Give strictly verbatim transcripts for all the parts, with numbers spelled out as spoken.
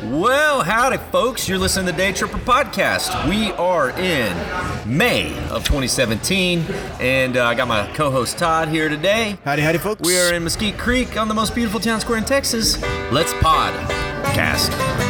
Well, howdy, folks. You're listening to the Day Tripper Podcast. We are in May of twenty seventeen, and uh, I got my co-host Todd here today. Howdy, howdy, folks. We are in Mesquite Creek on the most beautiful town square in Texas. Let's podcast.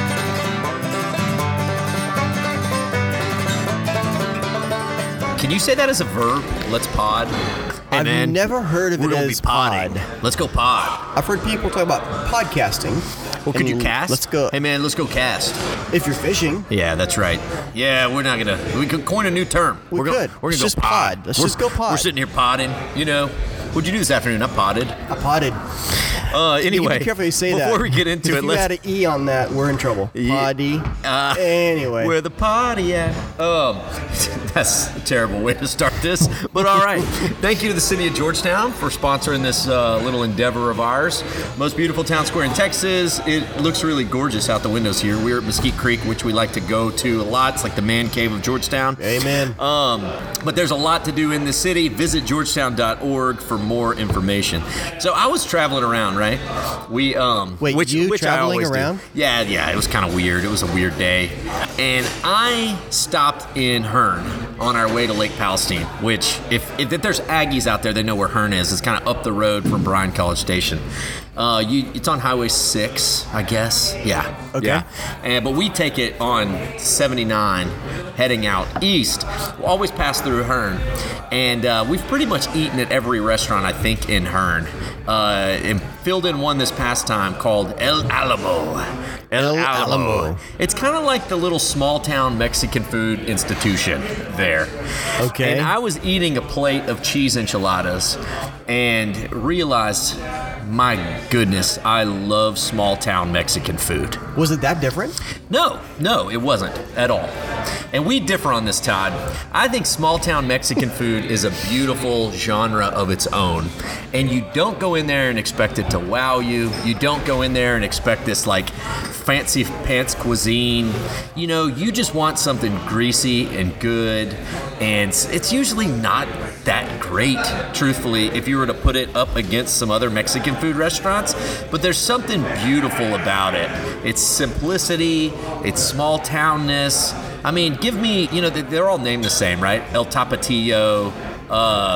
Can you say that as a verb? Let's pod. Hey, I've man, never heard of we're it gonna as be podding. pod. Let's go pod. I've heard people talk about podcasting. Well, could you and cast? Let's go. Hey, man, let's go cast. If you're fishing, Yeah, that's right. Yeah, we're not gonna. We could coin a new term. We we're Gonna, could. we're gonna Let's go just pod. pod. Let's We're- just go pod. We're sitting here podding. You know, what'd you do this afternoon? I podded. I potted. Uh, You anyway, gotta be careful you say that. before we get into if it, you let's. add an E on that, we're in trouble. Yeah. Poddy. Uh, anyway. Where the party at? Um, that's a terrible way to start this, but all right. Thank you to the city of Georgetown for sponsoring this uh, little endeavor of ours. Most beautiful town square in Texas. It looks really gorgeous out the windows here. We're at Mesquite Creek, which we like to go to a lot. It's like the man cave of Georgetown. Amen. Um, but there's a lot to do in the city. Visit georgetown dot org for more information. So I was traveling around, right? We um, Wait, which, you which I traveling always do. around? Yeah, yeah, it was kind of weird. It was a weird day. And I stopped in Hearn on our way to Lake Palestine, which, if, if there's Aggies out there, they know where Hearn is. It's kind of up the road from Bryan College Station. Uh, you, it's on Highway six, I guess. Yeah. Okay. Yeah. And, but we take it on seventy-nine heading out east. We'll always pass through Hearn. And uh, we've pretty much eaten at every restaurant, I think, in Hearn. Uh, and filled in one this past time called El Alamo. El, El Alamo. Alamo. It's kind of like the little small town Mexican food institution there. Okay. And I was eating a plate of cheese enchiladas and realized, my goodness, I love small town Mexican food. Was it that different? No, no, it wasn't at all. And we differ on this, Todd. I think small town Mexican food is a beautiful genre of its own. And you don't go in there and expect it to wow you. You don't go in there and expect this like fancy pants cuisine. You know, you just want something greasy and good. And it's usually not that great, truthfully, if you were to put it up against some other Mexican food restaurants. But there's something beautiful about it. It's simplicity, it's small townness. I mean, give me, you know, they're all named the same, right? El Tapatio, uh,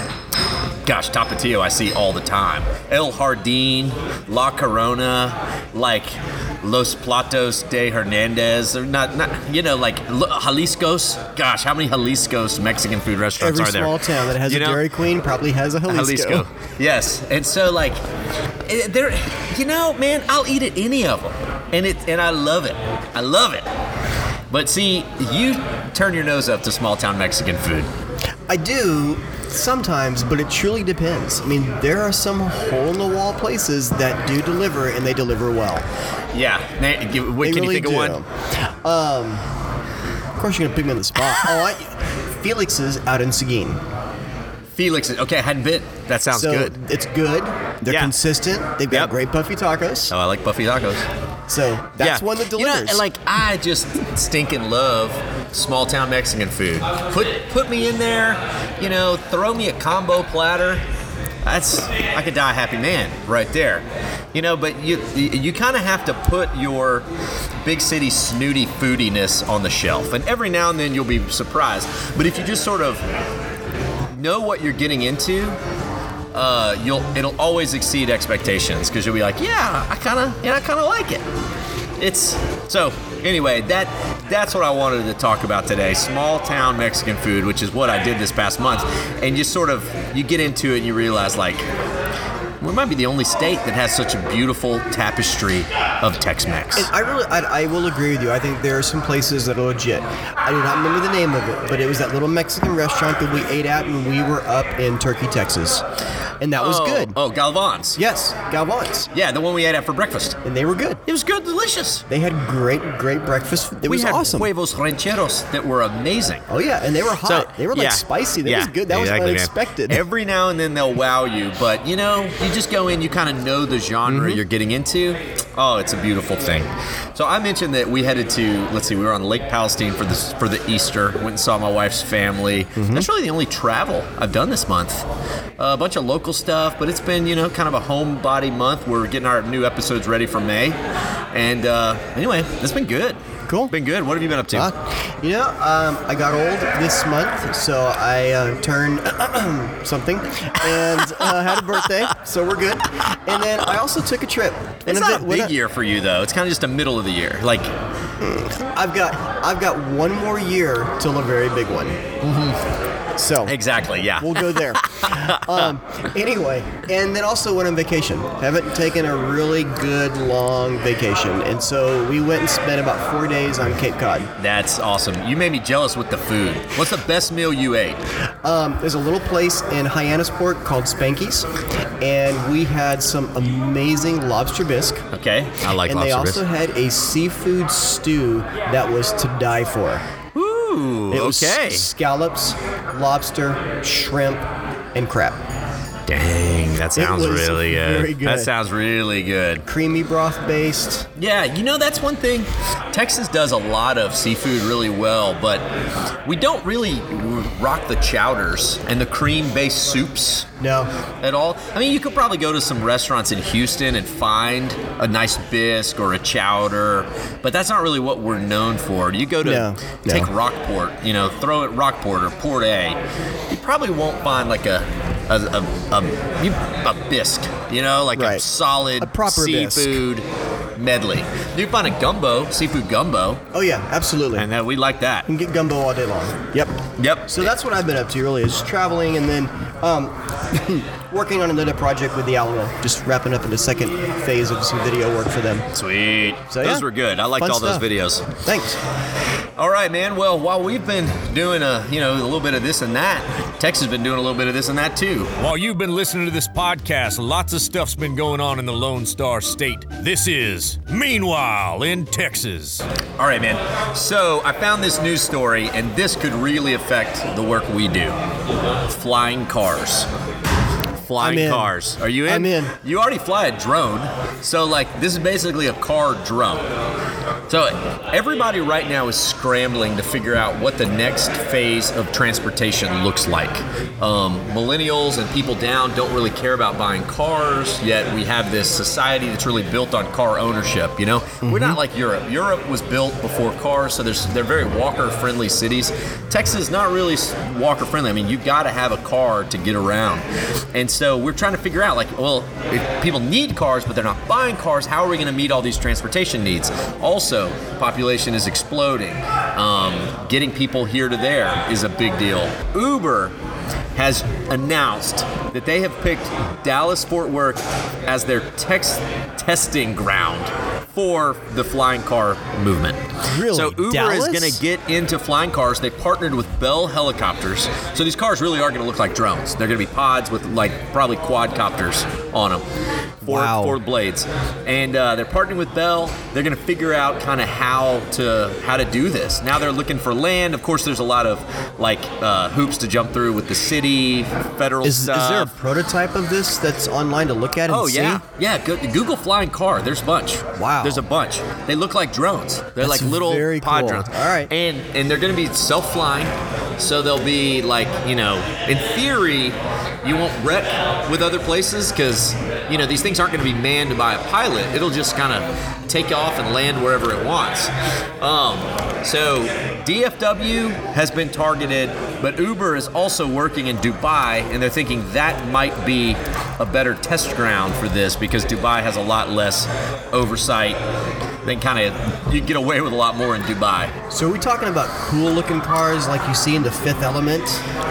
gosh, Tapatio I see all the time. El Jardín, La Corona, like Los Platos de Hernandez, or not, not, you know, like Jalisco's. Gosh, how many Jalisco's Mexican food restaurants Every are there? small town that has You a know? Dairy Queen probably has a Jalisco. Jalisco. Yes. And so, like, it- there, you know, man, I'll eat at any of them, and it, and I love it. I love it. But see, you turn your nose up to small town Mexican food. I do sometimes, but it truly depends. I mean, there are some hole-in-the-wall places that do deliver, and they deliver well. Yeah. Man, give- what, They can really you think do. of one? Um, of course, you're gonna pick me on the spot. oh, I, Felix's out in Seguin. Felix. Okay, I hadn't been. That sounds so good. It's good. They're Yeah. consistent. They've got Yep. great puffy tacos. Oh, I like Buffy tacos. So that's Yeah. one that You know, delivers. like, I just stinking love small town Mexican food. Put put me in there, you know, throw me a combo platter. That's, I could die a happy man right there. You know, but you you, you kind of have to put your big city snooty foodiness on the shelf. And every now and then you'll be surprised. But if you just sort of know what you're getting into, uh, you'll it'll always exceed expectations, because you'll be like, yeah, I kind of, yeah, I kind of like it. It's so anyway, that that's what I wanted to talk about today. Small town Mexican food, which is what I did this past month. And you sort of, you get into it and you realize, like, we might be the only state that has such a beautiful tapestry of Tex-Mex. And I really, I, I will agree with you. I think there are some places that are legit. I do not remember the name of it, but it was that little Mexican restaurant that we ate at when we were up in Turkey, Texas, and that was oh, good. Oh, Galvan's. Yes, Galvan's, Yeah, the one we ate at for breakfast. and they were good. It was good, delicious. They had great, great breakfast. It we was had awesome. huevos rancheros that were amazing. Oh yeah, and they were hot. So, they were like yeah. spicy. That Yeah, was good. That exactly, man. was unexpected. Every now and then they'll wow you, but you know, you just go in, you kind of know the genre Mm-hmm. you're getting into. Oh, it's a beautiful thing. So I mentioned that we headed to, let's see, we were on Lake Palestine for this for the Easter. Went and saw my wife's family. Mm-hmm. That's really the only travel I've done this month. Uh, a bunch of local local stuff, but it's been, you know, kind of a homebody month. We're getting our new episodes ready for May. And uh, anyway, it's been good. Cool. Been good. What have you been up to? Uh, you know, um, I got old this month, so I uh, turned something and uh, had a birthday, so we're good. And then I also took a trip. It's and not a when big I- year for you, though. It's kind of just a middle of the year. Like, I've got I've got one more year till a very big one. Mm-hmm. So exactly, yeah. we'll go there. um, anyway, and then also went on vacation. Haven't taken a really good long vacation, and so we went and spent about four days on Cape Cod. That's awesome. You made me jealous with the food. What's the best meal you ate? Um, there's a little place in Hyannisport called Spanky's, and we had some amazing lobster bisque. Okay, I like and lobster they also bisque. had a seafood stew that was to die for. Ooh, It was okay. scallops, lobster, shrimp, and crab. Dang, that sounds was really good. very good. That sounds really good. Creamy broth based. Yeah, you know, that's one thing. Texas does a lot of seafood really well, but we don't really rock the chowders and the cream-based soups No. at all. I mean, you could probably go to some restaurants in Houston and find a nice bisque or a chowder, but that's not really what we're known for. You go to No, no. take Rockport, you know, throw it Rockport or Port A, you probably won't find like a a a, a, you- a bisque, you know, like a Right. solid A proper bisque. seafood medley. You can find a gumbo, seafood gumbo, Oh yeah, absolutely. and that we like that. You can get gumbo all day long. Yep. Yep. So that's what I've been up to, really, is just traveling and then um, working on another project with the Alamo. Just wrapping up in the second phase of some video work for them. Sweet. So, those yeah. were good. I liked Fun all stuff. those videos. Thanks. All right, man. Well, while we've been doing a, you know, a little bit of this and that, Texas has been doing a little bit of this and that too. While you've been listening to this podcast, lots of stuff's been going on in the Lone Star State. This is Meanwhile in Texas. All right, man. So I found this news story, and this could really affect the work we do. Flying cars. Flying I'm in. cars. Are you in? I'm in. You already fly a drone, so like this is basically a car drone. So everybody right now is scrambling to figure out what the next phase of transportation looks like. Um, millennials and people down don't really care about buying cars, yet we have this society that's really built on car ownership. You know, mm-hmm. We're not like Europe. Europe was built before cars, so there's they're very walker-friendly cities. Texas is not really walker-friendly. I mean, you got to have a car to get around, and so we're trying to figure out like, well, if people need cars but they're not buying cars, how are we going to meet all these transportation needs? Also, population is exploding. Um, getting people here to there is a big deal. Uber has announced that they have picked Dallas-Fort Worth as their tex- testing ground for the flying car movement. Really? So Uber Dallas? is going to get into flying cars. They partnered with Bell Helicopters. So these cars really are going to look like drones. They're going to be pods with like probably quadcopters on them. Four, Wow. four blades. And uh, they're partnering with Bell. They're going to figure out kind of how to how to do this. Now they're looking for land. Of course, there's a lot of like uh, hoops to jump through with the city, federal Is, is stuff. there a prototype of this that's online to look at and Oh see? yeah, yeah. Go, Google flying car. There's a bunch. Wow. There's a bunch. They look like drones. They're That's like little very pod cool. drones. All right. And and they're going to be self-flying, so they'll be like, you know, in theory, you won't wreck with other places because you know these things aren't going to be manned by a pilot. It'll just kind of take off and land wherever it wants. Um, so D F W has been targeted, but Uber is also working in Dubai, and they're thinking that might be a better test ground for this because Dubai has a lot less oversight. They kind of you get away with a lot more in Dubai. So are we talking about cool looking cars like you see in The Fifth Element?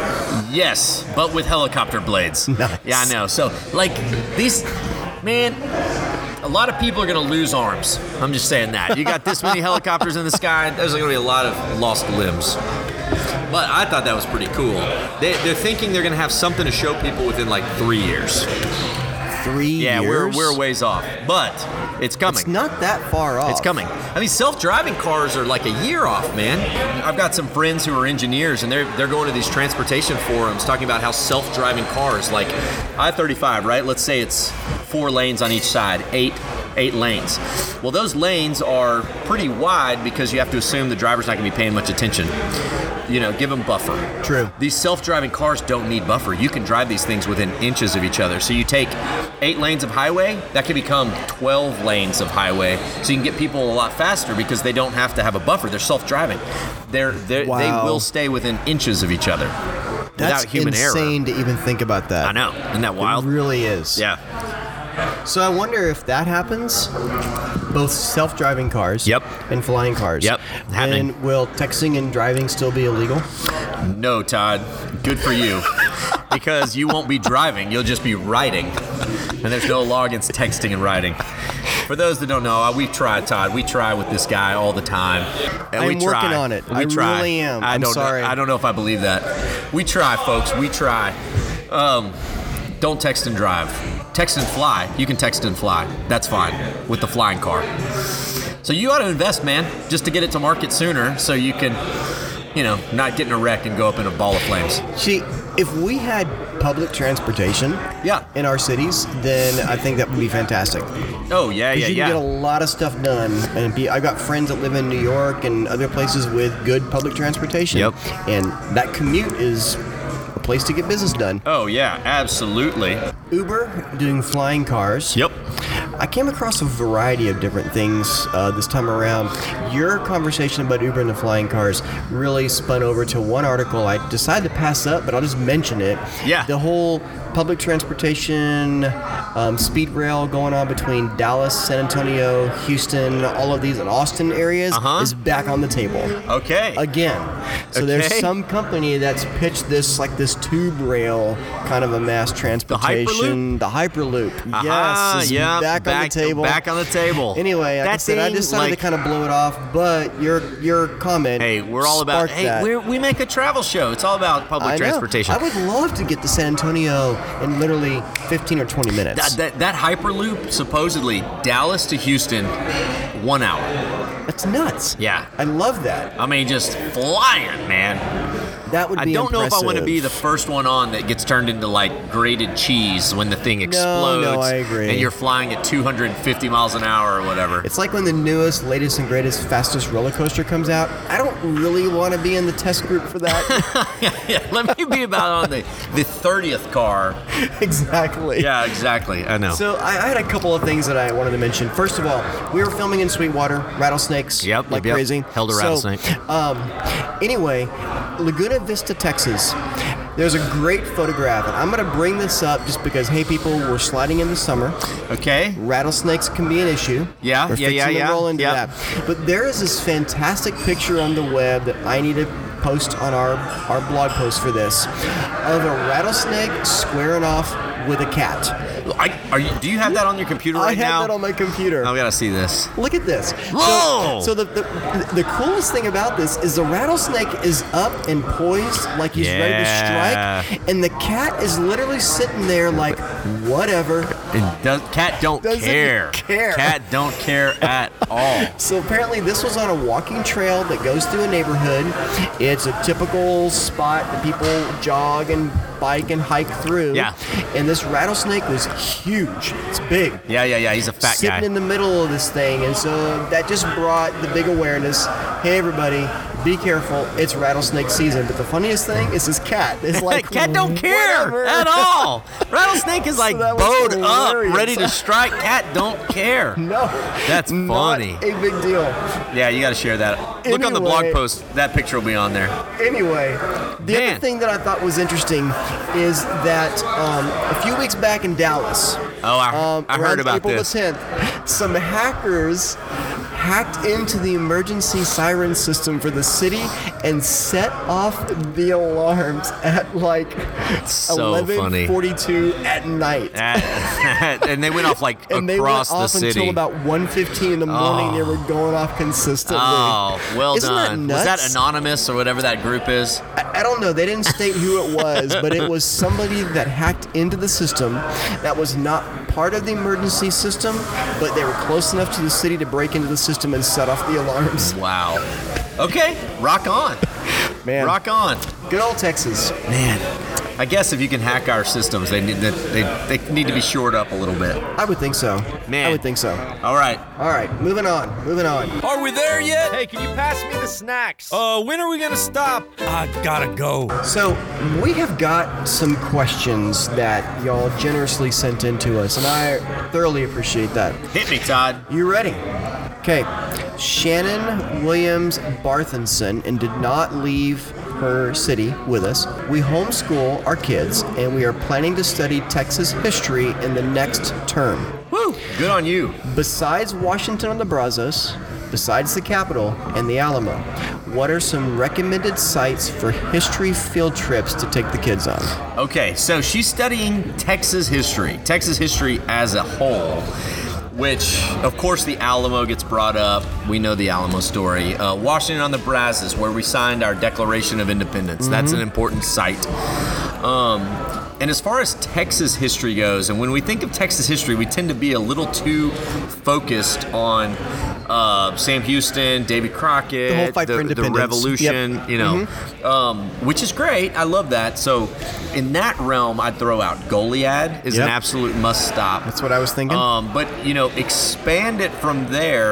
Yes, but with helicopter blades. Nice. Yeah, I know. So, like, these, man, a lot of people are going to lose arms. I'm just saying that. You got this many helicopters in the sky, there's going to be a lot of lost limbs. But I thought that was pretty cool. They, they're thinking they're going to have something to show people within, like, three years. Three Yeah, years? we're we're a ways off. But it's coming. It's not that far off. It's coming. I mean, self-driving cars are like a year off, man. I've got some friends who are engineers, and they're they're going to these transportation forums talking about how self-driving cars, like I thirty-five, right? Let's say it's four lanes on each side, eight eight lanes. Well, those lanes are pretty wide because you have to assume the driver's not going to be paying much attention. You know, give them buffer. True. These self-driving cars don't need buffer. You can drive these things within inches of each other. So you take eight lanes of highway, that can become twelve lanes of highway. So you can get people a lot faster because they don't have to have a buffer. They're self-driving. They're, they're Wow. they will stay within inches of each other That's without human insane error. to even think about that. I know. Isn't that wild? It really is. Yeah. So I wonder if that happens, both self-driving cars Yep. and flying cars. Yep, happening. And will texting and driving still be illegal? No, Todd. Good for you. Because you won't be driving, you'll just be writing. And there's no law against texting and writing. For those that don't know, we try, Todd. We try with this guy all the time. And I'm we try. working on it. We I try. really am. I I'm don't sorry. Know, I don't know if I believe that. We try, folks. We try. Um, don't text and drive. Text and fly. You can text and fly. That's fine with the flying car. So you ought to invest, man, just to get it to market sooner so you can, you know, not get in a wreck and go up in a ball of flames. See, if we had public transportation Yeah. in our cities, then I think that would be fantastic. Oh, yeah, yeah, Because you yeah. can get a lot of stuff done. And be, I've got friends that live in New York and other places with good public transportation. Yep. And that commute is a place to get business done. Oh, yeah, absolutely. Uber doing flying cars. Yep. I came across a variety of different things uh, this time around. Your conversation about Uber and the flying cars really spun over to one article I decided to pass up, but I'll just mention it. Yeah. The whole public transportation, um, speed rail going on between Dallas, San Antonio, Houston, all of these and Austin areas Uh-huh. is back on the table. Okay. Again. So there's Okay. some company that's pitched this like this tube rail kind of a mass transportation. The Hyperloop? Aha, Yes. Is yeah, back, on the table. Back on the table. Anyway, like I That said, I thing, decided like- to kind of blow it off, but your your comment Hey, we're all about. sparked Hey, that. we're, we make a travel show. It's all about public I know. transportation. I would love to get to San Antonio in literally fifteen or twenty minutes. that, that that Hyperloop, supposedly Dallas to Houston, one hour. That's nuts. Yeah. I love that. I mean, just flying, man. That would I be don't know if I want to impressive. be the first one on that gets turned into like grated cheese when the thing explodes. no, I agree. And you're flying at two hundred fifty miles an hour or whatever. It's like when the newest, latest, and greatest, fastest roller coaster comes out. I don't really want to be in the test group for that. yeah, yeah, let me be about on the the thirtieth car. Exactly. Yeah, exactly. I know. So I, I had a couple of things that I wanted to mention. First of all, we were filming in Sweetwater, rattlesnakes, Yep, like yep, yep. crazy. Held a So, rattlesnake. um, anyway, Laguna Vista, Texas. There's a great photograph, and I'm going to bring this up just because, hey, people, we're sliding into summer. Okay. Rattlesnakes can be an issue. Yeah, We're yeah, yeah, fixing to yeah. roll into Yep. that. But there is this fantastic picture on the web that I need to post on our, our blog post for this of a rattlesnake squaring off with a cat. I, are you? Do you have that on your computer right I have now? that on my computer. I gotta see this. Look at this. Whoa! So, so the, the the coolest thing about this is the rattlesnake is up and poised like he's ready to Yeah. strike, and the cat is literally sitting there like, whatever. And does, cat don't Doesn't care. care. Cat don't care at all. So apparently this was on a walking trail that goes through a neighborhood. It's a typical spot that people jog and bike and hike through. Yeah. And this rattlesnake was huge. It's big. Yeah, yeah, yeah. He's a fat Sitting guy. in the middle of this thing, and so that just brought the big awareness. Hey, everybody, be careful! It's rattlesnake season. But the funniest thing is this cat. It's like Cat don't care whatever. at all. Rattlesnake is like that was bowed up, hilarious. ready to strike. Cat don't care. No, That's not funny. a big deal. Yeah, you got to share that. Look on the blog Anyway. post. That picture will be on there. Anyway, the Man. other thing that I thought was interesting is that um, a few weeks back in Dallas, Oh, I, um, I around heard about April this. the tenth, some hackers hacked into the emergency siren system for the city and set off the alarms at like So funny. eleven forty-two at night. and they went off like And they across went the off city. until about one fifteen in the morning. Oh. They were going off consistently. Oh, well Isn't that done. Was nuts? that anonymous or whatever that group is? I, I don't know. They didn't state who it was, but it was somebody that hacked into the system that was not part of the emergency system, but they were close enough to the city to break into the system and set off the alarms. Wow. Okay, rock on. Man, Rock on. good old Texas. Man, I guess if you can hack our systems, they need they, they need to be shored up a little bit. I would think so. Man. I would think so. All right. All right, moving on. Moving on. Are we there yet? Hey, can you pass me the snacks? Uh, when are we gonna stop? I gotta go. So, we have got some questions that y'all generously sent in to us, and I thoroughly appreciate that. Hit me, Todd. You ready? Okay. Shannon Williams Barthenson and did not leave her city with us. We homeschool our kids, and we are planning to study Texas history in the next term. Woo! Good on you. Besides Washington on the Brazos, besides the Capitol and the Alamo, what are some recommended sites for history field trips to take the kids on? Okay, so she's studying Texas history, Texas history as a whole, which, of course, the Alamo gets brought up. We know the Alamo story. Uh, Washington on the Brazos, where we signed our Declaration of Independence. Mm-hmm. That's an important site. Um, and as far as Texas history goes, and when we think of Texas history, we tend to be a little too focused on uh, Sam Houston, Davy Crockett, the whole fight the, for independence, the Revolution, yep. you know, mm-hmm. um, which is great. I love that. So in that realm, I'd throw out Goliad is yep. an absolute must stop. That's what I was thinking. Um, but, you know, expand it from there.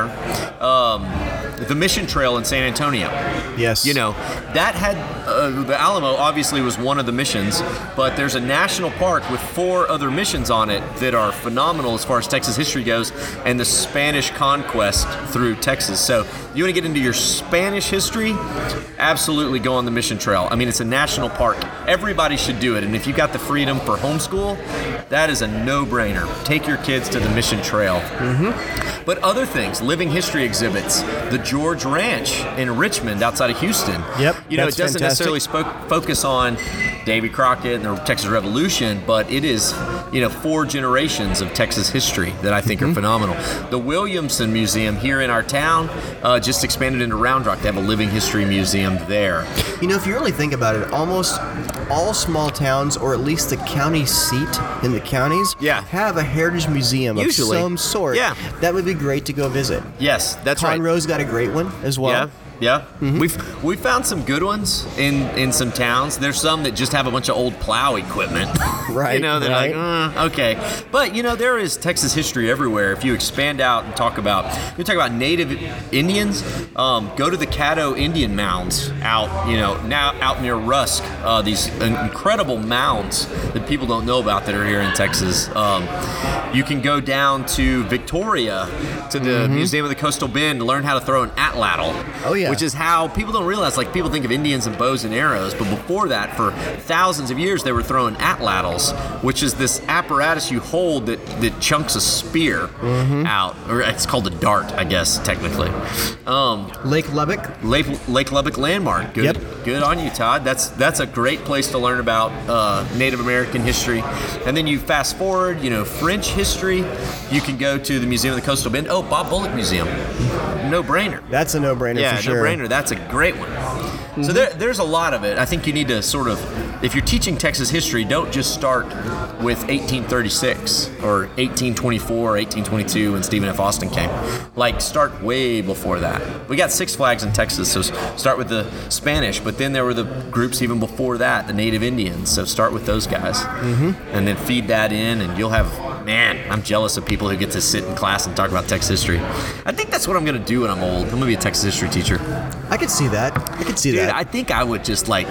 Um, the Mission Trail in San Antonio. Yes. You know, that had, uh, the Alamo obviously was one of the missions, but there's a national park with four other missions on it that are phenomenal as far as Texas history goes, and the Spanish conquest through Texas. So you want to get into your Spanish history, absolutely go on the Mission Trail. I mean, it's a national park. Everybody should do it. And if you've got the freedom for homeschool, that is a no-brainer. Take your kids to the Mission Trail. Mm-hmm. But other things, living history exhibits, the George Ranch in Richmond outside of Houston. Yep, You know, that's it doesn't fantastic. necessarily spoke, focus on Davy Crockett and the Texas Revolution, but it is, you know, four generations of Texas history that I think mm-hmm. are phenomenal. The Williamson Museum here in our town uh, just expanded into Round Rock. They have a living history museum there. You know, if you really think about it, almost all small towns, or at least the county seat in the counties, Yeah. have a heritage museum Usually. of some sort. Yeah. That would be great to go visit. Yes, that's right. Conroe's got a great one as well. Yeah. Yeah, Mm-hmm. we've we found some good ones in, in some towns. There's some that just have a bunch of old plow equipment. Right, You know, they're right. like, uh, okay. But, you know, there is Texas history everywhere. If you expand out and talk about, you talk about native Indians, um, go to the Caddo Indian mounds out, you know, now out near Rusk. Uh, these incredible mounds that people don't know about that are here in Texas. Um, you can go down to Victoria, to the Mm-hmm. Museum of the Coastal Bend to learn how to throw an atlatl. Oh, yeah. Which is how people don't realize, like, people think of Indians and bows and arrows, but before that, for thousands of years, they were throwing atlatls, which is this apparatus you hold that, that chunks a spear Mm-hmm. out. Or it's called a dart, I guess, technically. Um, Lake Lubbock. Lake, Lake Lubbock Landmark. Good, Yep. good on you, Todd. That's that's a great place to learn about uh, Native American history. And then you fast forward, you know, French history. You can go to the Museum of the Coastal Bend. Oh, Bob Bullock Museum. No brainer. That's a no-brainer Yeah, for sure. no-brainer. That's a great one. So there, there's a lot of it. I think you need to sort of, if you're teaching Texas history, don't just start with eighteen thirty-six or eighteen twenty-four or eighteen twenty-two when Stephen F. Austin came. Like, start way before that. We got Six Flags in Texas, so start with the Spanish, but then there were the groups even before that, the Native Indians, so start with those guys. Mm-hmm. And then feed that in, and you'll have, man, I'm jealous of people who get to sit in class and talk about Texas history. I think that's what I'm going to do when I'm old. I'm going to be a Texas history teacher. I could see that. I could see Dude, that. I think I would just like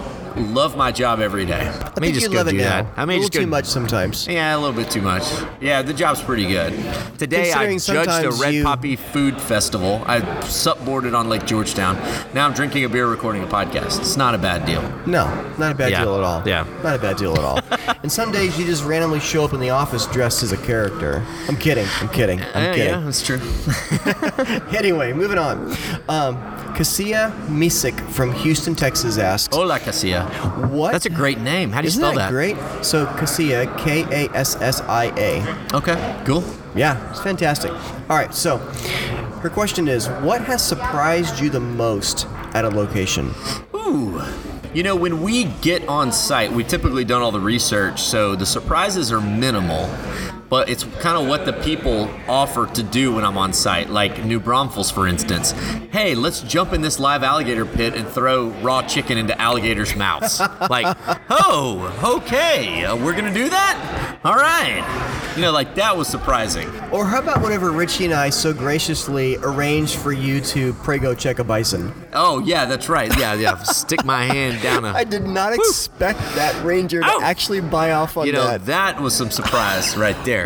love my job every day. I, I may think just you go love it do now. that. I may a little just go, too much sometimes. Yeah, a little bit too much. Yeah, the job's pretty good. Today I Considering judged a sometimes Red you- Poppy Food Festival. I supboarded on Lake Georgetown. Now I'm drinking a beer, recording a podcast. It's not a bad deal. No, not a bad Yeah. deal at all. Yeah. Not a bad deal at all. And some days you just randomly show up in the office dressed as a character. I'm kidding. I'm kidding. I'm yeah, kidding. yeah, that's true. Anyway, moving on. Um, Cassia Misik from Houston, Texas asks, Hola, Casilla. what? That's a great name. How do you Isn't spell that that? great? So Cassia, K A S S I A. Okay, cool. Yeah, it's fantastic. All right, so her question is, what has surprised you the most at a location? Ooh. You know, when we get on site, we've typically done all the research, so the surprises are minimal. but it's kind of what the people offer to do when I'm on site. Like New Braunfels, for instance. Hey, let's jump in this live alligator pit and throw raw chicken into alligators' mouths. Like, oh, okay, uh, we're gonna do that? All right. You know, like that was surprising. Or how about whenever Richie and I so graciously arranged for you to prego check a bison? Oh, yeah, that's right. Yeah, yeah. Stick my hand down a... I did not Woo. expect that ranger to Ow. actually buy off on you know, that. that was some surprise right there.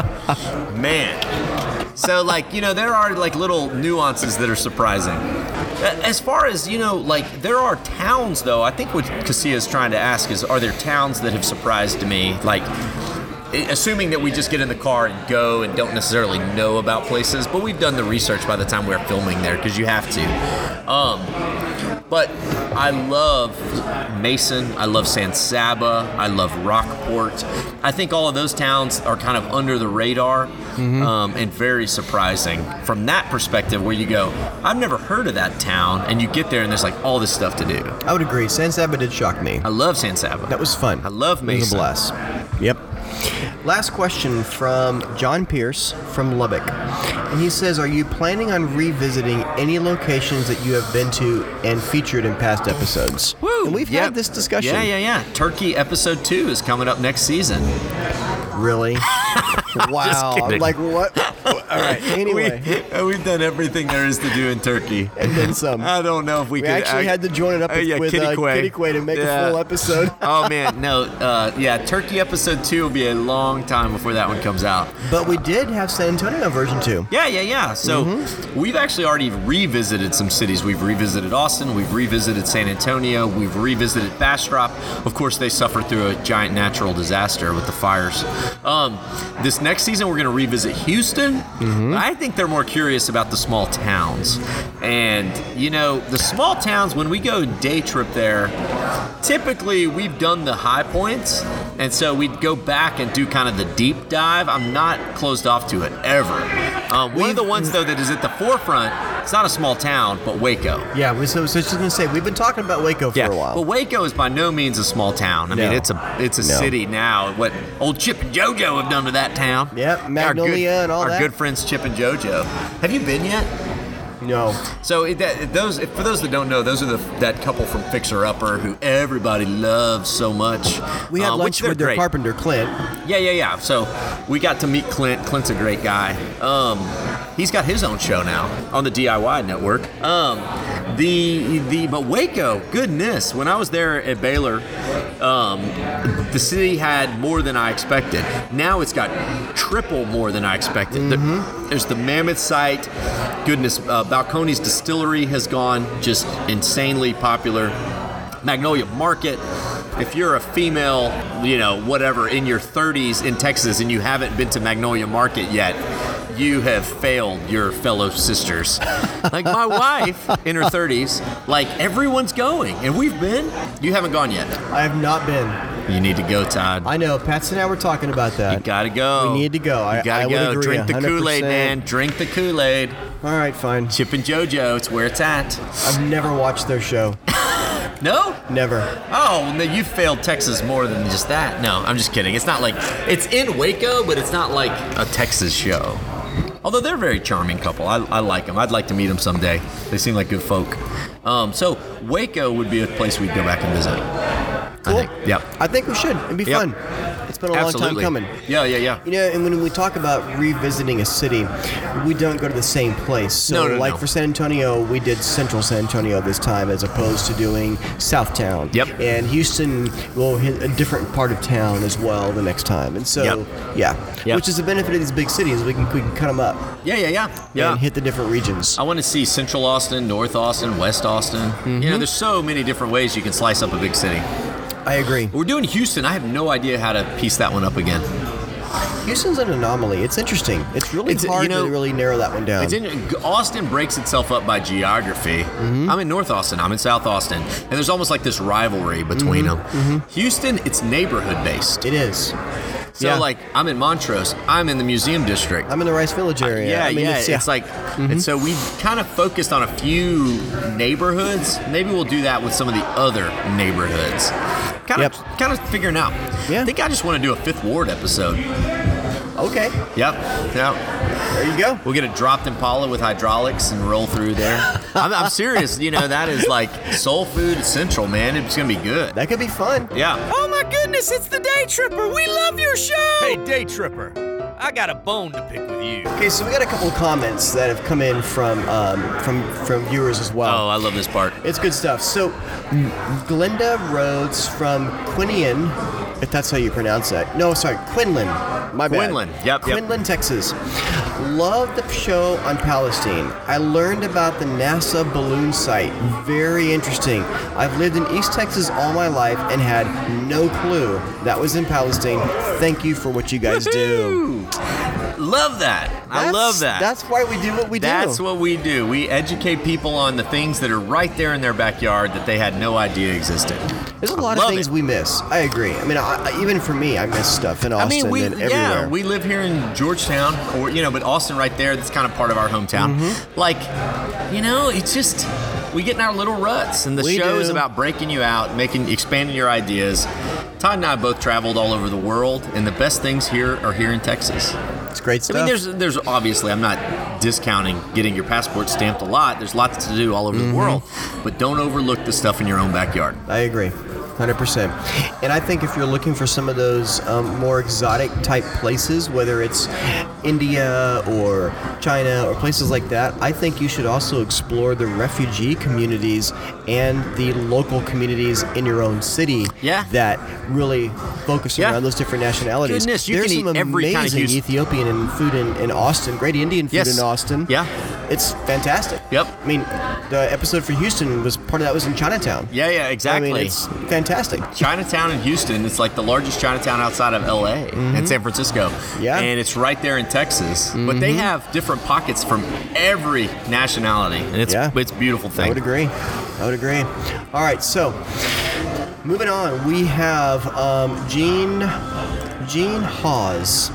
Man. So, like, you know, there are, like, little nuances that are surprising. As far as, you know, like, there are towns, though. I think what Casilla is trying to ask is, are there towns that have surprised me? Like... assuming that we just get in the car and go and don't necessarily know about places, but we've done the research by the time we're filming there because you have to. Um, but I love Mason. I love San Saba. I love Rockport. I think all of those towns are kind of under the radar mm-hmm. um, and very surprising from that perspective where you go, I've never heard of that town, and you get there and there's like all this stuff to do. I would agree. San Saba did shock me. I love San Saba. That was fun. I love Mason. It was a blast. Yep. Last question from John Pierce from Lubbock. And he says, are you planning on revisiting any locations that you have been to and featured in past episodes? Woo! And we've yep. had this discussion. Yeah, yeah, yeah. Turkey episode two is coming up next season. Really? Wow. I'm like, what? All right. Anyway. We, we've done everything there is to do in Turkey. And then some. I don't know if we, we could. actually I, had to join it up uh, with, yeah, with Kitty uh, Quay. Kitty Quay to make yeah. a full episode. Oh, man. No. Uh, yeah, Turkey episode two will be a long time before that one comes out. But we did have San Antonio version two. Yeah, yeah, yeah. So mm-hmm. we've actually already revisited some cities. We've revisited Austin. We've revisited San Antonio. We've revisited Bastrop. Of course, they suffered through a giant natural disaster with the fires. Um, this next season, we're going to revisit Houston. Mm-hmm. I think they're more curious about the small towns. And, you know, the small towns, when we go day trip there, typically we've done the high points. And so we'd go back and do kind of the deep dive. I'm not closed off to it, ever. Um, one of the ones, though, that is at the forefront, it's not a small town, but Waco. Yeah, we, so, so I was just going to say, we've been talking about Waco for yeah, a while. But Waco is by no means a small town. I no. mean, it's a it's a no. city now. What old Chip and JoJo have done to that town. Yep, Magnolia good, and all our that. Our good friends Chip and JoJo. Have you been yet? No. So it, that, those, for those that don't know, those are the that couple from Fixer Upper who everybody loves so much. We had um, lunch with their great. carpenter, Clint. Yeah, yeah, yeah. So we got to meet Clint. Clint's a great guy. Um, he's got his own show now on the D I Y network. Um, the the but Waco, goodness, when I was there at Baylor, um, the city had more than I expected. Now it's got triple more than I expected. Mm-hmm. The, there's the Mammoth site. Goodness, uh, Balcones Distillery has gone just insanely popular. Magnolia Market. If you're a female, you know, whatever, in your thirties in Texas and you haven't been to Magnolia Market yet, you have failed your fellow sisters. Like my wife in her thirties, like everyone's going, and we've been. You haven't gone yet. I have not been. You need to go, Todd. I know. Patsy and I were talking about that. You gotta go. We need to go. You I, gotta I go. would agree, Drink the one hundred percent. Kool-Aid, man. Drink the Kool-Aid. All right, fine. Chip and JoJo, it's where it's at. I've never watched their show. No? Never. Oh, no, you failed Texas more than just that. No, I'm just kidding. It's not like, it's in Waco, but it's not like a Texas show. Although they're a very charming couple. I, I like them. I'd like to meet them someday. They seem like good folk. Um, so Waco would be a place we'd go back and visit. Cool. I think. Yep. I think we should. It'd be Yep. fun. It's been a Absolutely. long time coming. Yeah, yeah, yeah. You know, and when we talk about revisiting a city, we don't go to the same place. So, No, no, like no. for San Antonio, we did Central San Antonio this time as opposed to doing Southtown. Yep. And Houston will hit a different part of town as well the next time. And so, Yep. yeah, Yep. which is the benefit of these big cities. We can we can cut them up Yeah, yeah, yeah. Yeah. and hit the different regions. I want to see Central Austin, North Austin, West Austin. Mm-hmm. You know, there's so many different ways you can slice up a big city. I agree. We're doing Houston. I have no idea how to piece that one up again. Houston's an anomaly. It's interesting. It's really It's, hard you know, to really narrow that one down. It's in, Austin breaks itself up by geography. Mm-hmm. I'm in North Austin. I'm in South Austin. And there's almost like this rivalry between Mm-hmm. them. Houston, it's neighborhood based. It is. So, Yeah. like, I'm in Montrose. I'm in the Museum District. I'm in the Rice Village area. Yeah, I mean, yeah. It's, It's, like, and so we kind of focused on a few neighborhoods. Maybe we'll do that with some of the other neighborhoods. Kind Yep. of, kind of figuring out. Yeah. I think I just want to do a Fifth Ward episode. Okay, Yep. Yep. there you go. We'll get a dropped Impala with hydraulics and roll through there. I'm, I'm serious. You know, that is like soul food central, man. It's going to be good. That could be fun. Yeah. Oh my goodness, it's the Day Tripper. We love your show. Hey, Day Tripper, I got a bone to pick with you. Okay, so we got a couple of comments that have come in from um, from from viewers as well. Oh, I love this part. It's good stuff. So, Glenda Rhodes from Quinion, if that's how you pronounce that. No, sorry, Quinlan. My bad. Quinlan, yep, yep. Quinlan, Texas. Love the show on Palestine. I learned about the NASA balloon site. Very interesting. I've lived in East Texas all my life and had no clue that was in Palestine. Thank you for what you guys do. Love that. I That's- love that. That's why we do what we do. That's what we do. We educate people on the things that are right there in their backyard that they had no idea existed. There's a I lot of love things it. we miss. I agree. I mean, I, I- even for me, I miss stuff in I Austin mean, we and everywhere. yeah, we live here in Georgetown, or you know, but Austin right there. That's kind of part of our hometown. Mm-hmm. Like, you know, it's just we get in our little ruts, and the We show do. is about breaking you out, making, expanding your ideas. Todd and I both traveled all over the world, and the best things here are here in Texas. It's great I stuff. mean, there's there's obviously I'm not discounting getting your passport stamped a lot. There's lots to do all over Mm-hmm. the world, but don't overlook the stuff in your own backyard. I agree. one hundred percent. And I think if you're looking for some of those um, more exotic type places, whether it's India or China or places like that, I think you should also explore the refugee communities and the local communities in your own city Yeah. that really focus Yeah. around those different nationalities. Goodness, you There's can some eat every kind of amazing Houston- Ethiopian and food in, in Austin, great Indian food Yes. in Austin. Yeah. It's fantastic. Yep. I mean, the episode for Houston was part of that was in Chinatown. Yeah, yeah, exactly. I mean, it's fantastic. Chinatown in Houston, it's like the largest Chinatown outside of L A and San Francisco. Yeah. And it's right there in Texas. But they have different pockets from every nationality. And it's Yeah. it's a beautiful I thing. would agree. I would agree. All right, so moving on, we have um, Jean Jean Hawes,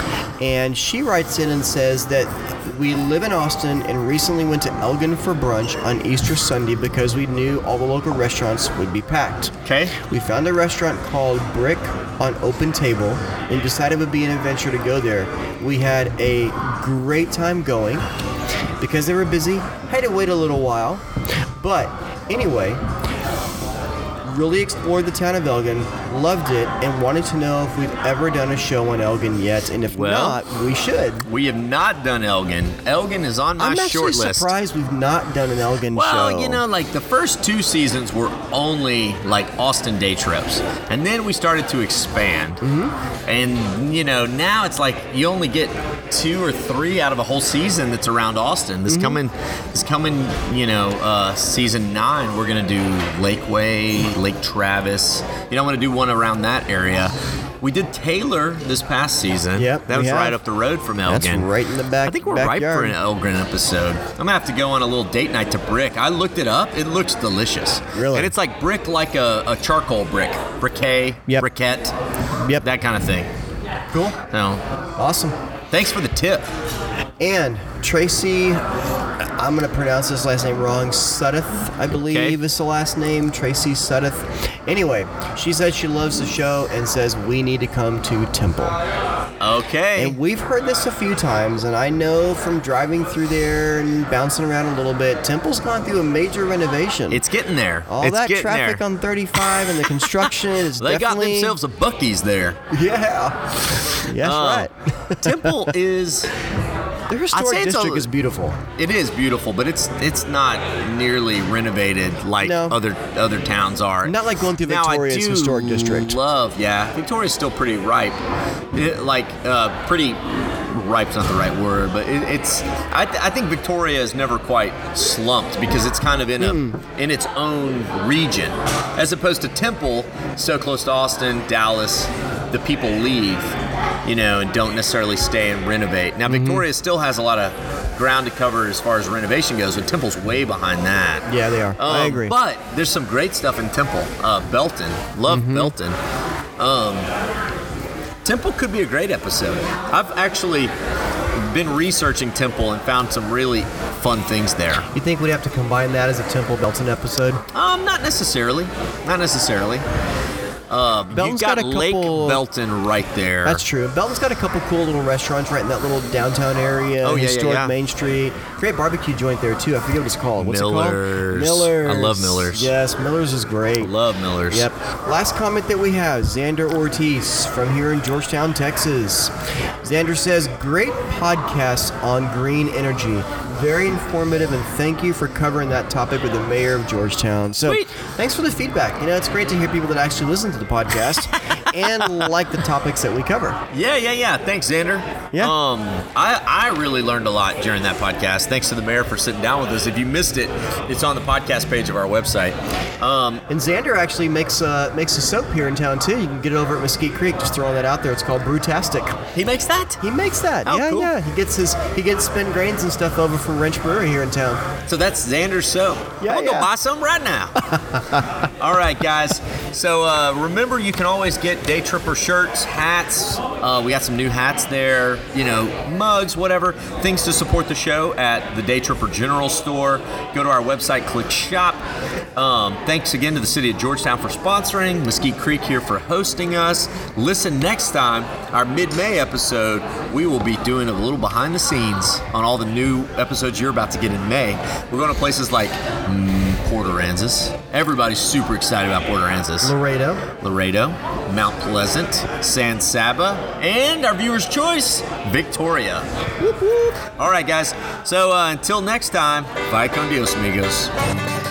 and she writes in and says that we live in Austin and recently went to Elgin for brunch on Easter Sunday because we knew all the local restaurants would be packed. Okay. We found a restaurant called Brick on Open Table and decided it would be an adventure to go there. We had a great time going. Because they were busy, had to wait a little while. But anyway, really explored the town of Elgin, loved it, and wanted to know if we've ever done a show on Elgin yet. And if Well, not, we should. We have not done Elgin. Elgin is on my I'm actually short list. surprised we've not done an Elgin Well, show. you know, like the first two seasons were only like Austin day trips. And then we started to expand. Mm-hmm. And, you know, now it's like you only get two or three out of a whole season that's around Austin. This Mm-hmm. coming, this coming, you know, uh, season nine, we're going to do Lakeway, Lake Travis. You know, I'm going to do one around that area. We did Taylor this past season. Yep, That we was have. right up the road from That's Elgin. right in the back. I think we're ripe backyard. for an Elgin episode. I'm gonna have to go on a little date night to Brick. I looked it up. It looks delicious. Really? And it's like brick, like a, a charcoal brick, briquet, Yep. briquette, Yep. that kind of thing. Cool. So, Awesome. thanks for the tip. And Tracy, I'm going to pronounce his last name wrong. Sudduth, I believe, Okay. is the last name. Tracy Sudduth. Anyway, she said she loves the show and says we need to come to Temple. Okay. And we've heard this a few times, and I know from driving through there and bouncing around a little bit, Temple's gone through a major renovation. It's getting there. all it's that getting traffic there. on thirty-five and the construction is They got definitely themselves a Buc-ee's there. yeah. Yes, Uh, right. Temple is. The I'd historic say it's a- district is beautiful. It is beautiful, but it's it's not nearly renovated like No. other other towns are. Not like going through Now, I Victoria's do historic district. Love, yeah. Victoria's still pretty ripe. It, like uh, pretty ripe's not the right word, but it, it's. I, th- I think Victoria has never quite slumped because it's kind of in a Hmm. in its own region, as opposed to Temple, so close to Austin, Dallas. The people leave, you know, and don't necessarily stay and renovate. Now, Mm-hmm. Victoria still has a lot of ground to cover as far as renovation goes, but Temple's way behind that. Yeah, they are. I Um, agree. But there's some great stuff in Temple. Uh, Belton. Love Mm-hmm. Belton. Um, Temple could be a great episode. I've actually been researching Temple and found some really fun things there. You think we'd have to combine that as a Temple Belton episode? Um, not necessarily. Not necessarily. Uh, Belton's you've got, got a Lake couple- Belton right there. That's true. Belton's got a couple cool little restaurants right in that little downtown area. Oh, yeah, yeah, historic yeah. Main Street. Great barbecue joint there too. I forget what it's called. What's Miller's. it called? Miller's. I love Miller's. Yes, Miller's is great. Love Miller's. Yep. Last comment that we have, Xander Ortiz from here in Georgetown, Texas. Xander says, great podcast on green energy. Very informative, and thank you for covering that topic with the mayor of Georgetown. So, Sweet. thanks for the feedback. You know, it's great to hear people that actually listen to the podcast and like the topics that we cover. Yeah, yeah, yeah. Thanks, Xander. Yeah. Um, I, I really learned a lot during that podcast. Thanks to the mayor for sitting down with us. If you missed it, it's on the podcast page of our website. Um, And Xander actually makes uh, makes a soap here in town too. You can get it over at Mesquite Creek. Just throwing that out there. It's called Brewtastic. he makes that? He makes that. Oh, yeah, cool. yeah. He gets his he gets spin grains and stuff over from Wrench Brewery here in town. So that's Xander's soap. Yeah, I'll yeah. go buy some right now. All right, guys. So uh, remember, you can always get Day Tripper shirts, hats. Uh, we got some new hats there. You know, mugs, whatever. Things to support the show at the Day Tripper General Store. Go to our website, click shop. Um, thanks again to the city of Georgetown for sponsoring. Mesquite Creek here for hosting us. Listen next time, our mid-May episode. We will be doing a little behind the scenes on all the new episodes you're about to get in May. We're going to places like mm, Port Aransas. Everybody's super excited about Port Aransas. Laredo. Laredo, Mount Pleasant, San Saba, and our viewer's choice, Victoria. Whoop, whoop. All right, guys. So uh, until next time, bye con Dios, amigos.